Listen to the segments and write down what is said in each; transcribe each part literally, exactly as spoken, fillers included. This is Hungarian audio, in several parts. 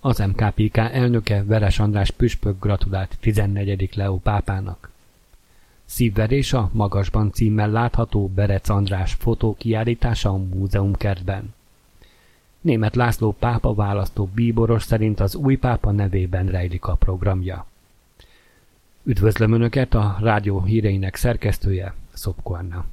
Az em ká pé ká elnöke Veres András püspök gratulált tizennegyedik Leó pápának. Szívverés a Magasban címmel látható Berec András fotókiállítása a múzeumkertben. Németh László pápa választó bíboros szerint az új pápa nevében rejlik a programja. Üdvözlöm Önöket, a rádió híreinek szerkesztője, Szopko Anna.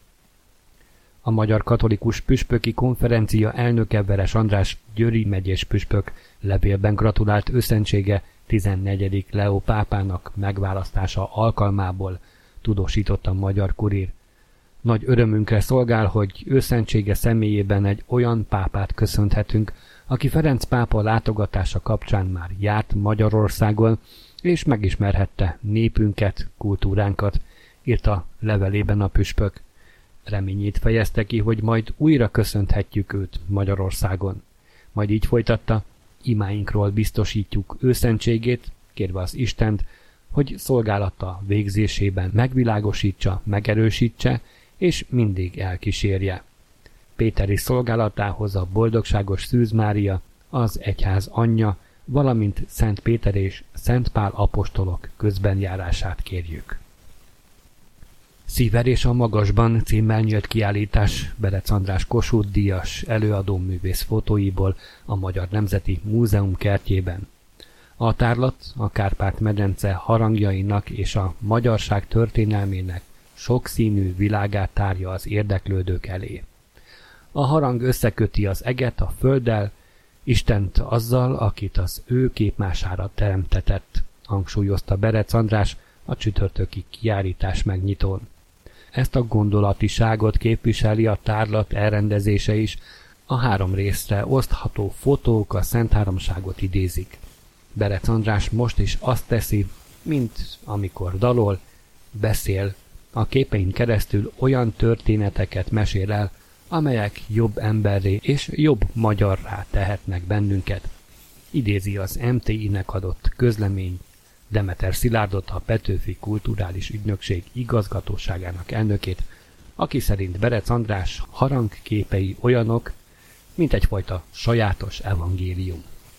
A Magyar Katolikus Püspöki Konferencia elnöke Veres András győri megyés püspök levélben gratulált őszentsége tizennegyedik Leó pápának megválasztása alkalmából, tudósított a Magyar Kurír. Nagy örömünkre szolgál, hogy őszentsége személyében egy olyan pápát köszönhetünk, aki Ferenc pápa látogatása kapcsán már járt Magyarországon, és megismerhette népünket, kultúránkat, írta levelében a püspök. Reményét fejezte ki, hogy majd újra köszönhetjük őt Magyarországon. Majd így folytatta, imáinkról biztosítjuk őszentségét, kérve az Istent, hogy szolgálata végzésében megvilágosítsa, megerősítse, és mindig elkísérje. Péteri szolgálatához a boldogságos Szűz Mária, az egyház anyja, valamint Szent Péter és Szent Pál apostolok közbenjárását kérjük. Szívverés a Magasban címmel nyílt kiállítás Berec András Kossuth-díjas előadóművész fotóiból a Magyar Nemzeti Múzeum kertjében. A tárlat a Kárpát-medence harangjainak és a magyarság történelmének sokszínű világát tárja az érdeklődők elé. A harang összeköti az eget a földdel, Istent azzal, akit az ő képmására teremtetett, hangsúlyozta Berec András a csütörtöki kiállítás megnyitón. Ezt a gondolatiságot képviseli a tárlat elrendezése is, a három részre osztható fotók a Szent Háromságot idézik. Berec András most is azt teszi, mint amikor dalol, beszél, a képein keresztül olyan történeteket mesél el, amelyek jobb emberré és jobb magyarrá tehetnek bennünket. Idézi az em té i-nek adott közlemény Demeter Szilárdot, a Petőfi Kulturális Ügynökség igazgatóságának elnökét, aki szerint Berec András harangképei olyanok, mint egyfajta sajátos evangélium.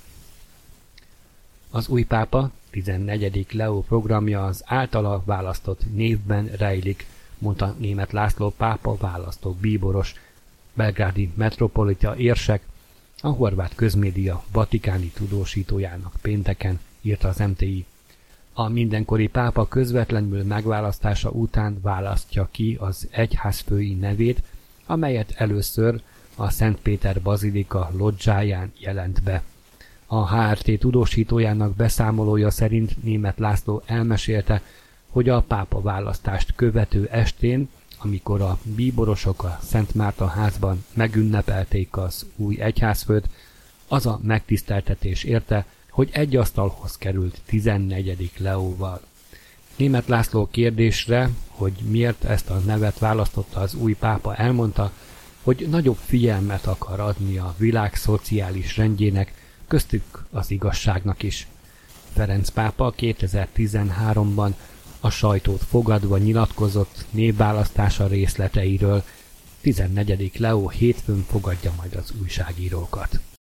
Az új pápa tizennegyedik Leó programja az általa választott névben rejlik, mondta Németh László pápa választó bíboros, belgrádi metropolita érsek, a horvát közmédia vatikáni tudósítójának pénteken, írta az em té i. A mindenkori pápa közvetlenül megválasztása után választja ki az egyházfői nevét, amelyet először a Szent Péter bazilika lodzsáján jelent be. A há er té tudósítójának beszámolója szerint Németh László elmesélte, hogy a pápa választást követő estén, amikor a bíborosok a Szent Márta házban megünnepelték az új egyházfőt, az a megtiszteltetés érte, hogy egy asztalhoz került tizennegyedik Leóval. Németh László kérdésre, hogy miért ezt a nevet választotta az új pápa, elmondta, hogy nagyobb figyelmet akar adni a világ szociális rendjének, köztük az igazságnak is. Ferenc pápa kétezer-tizenháromban a sajtót fogadva nyilatkozott névválasztása részleteiről, tizennegyedik Leó hétfőn fogadja majd az újságírókat.